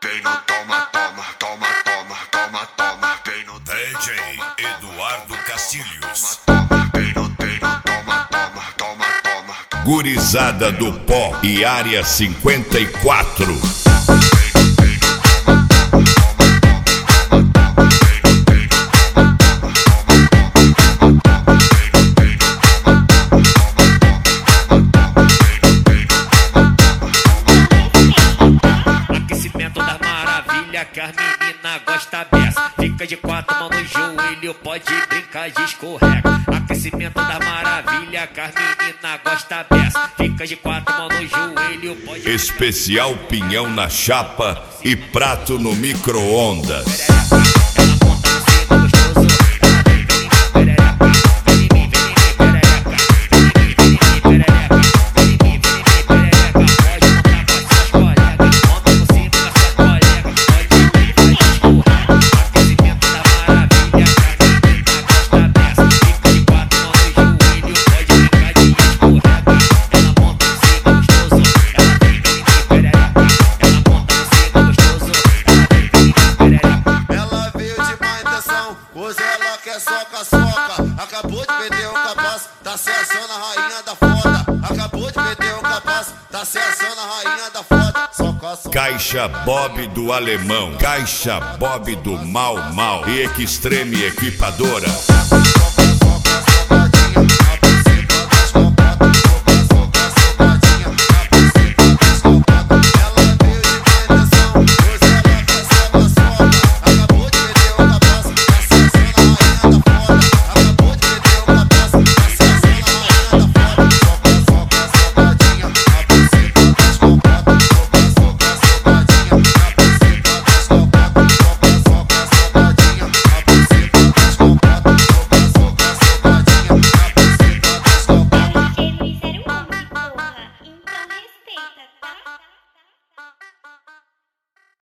vem no toma, toma, toma, toma, toma, toma, vem no DJ Eduardo Castilhos. vem no toma, toma, toma, toma. Gurizada do Pó e Área 54. Aquecimento da maravilha que as meninas gostam dessa. Fica de quatro mãos no joelho, pode brincar de escorrega. Aquecimento da maravilha que as meninas gostam dessa. Fica de quatro mãos no joelho, pode. Especial pinhão na chapa e prato no micro-ondas. Hoje ela quer soca-soca. Acabou de perder o capaz, tá se achando a rainha da foda. Acabou de perder o capaz, tá se achando a rainha da foda. Soca-soca. Caixa Bob do Alemão, Caixa Bob do Mal Mal e Extreme Equipadora.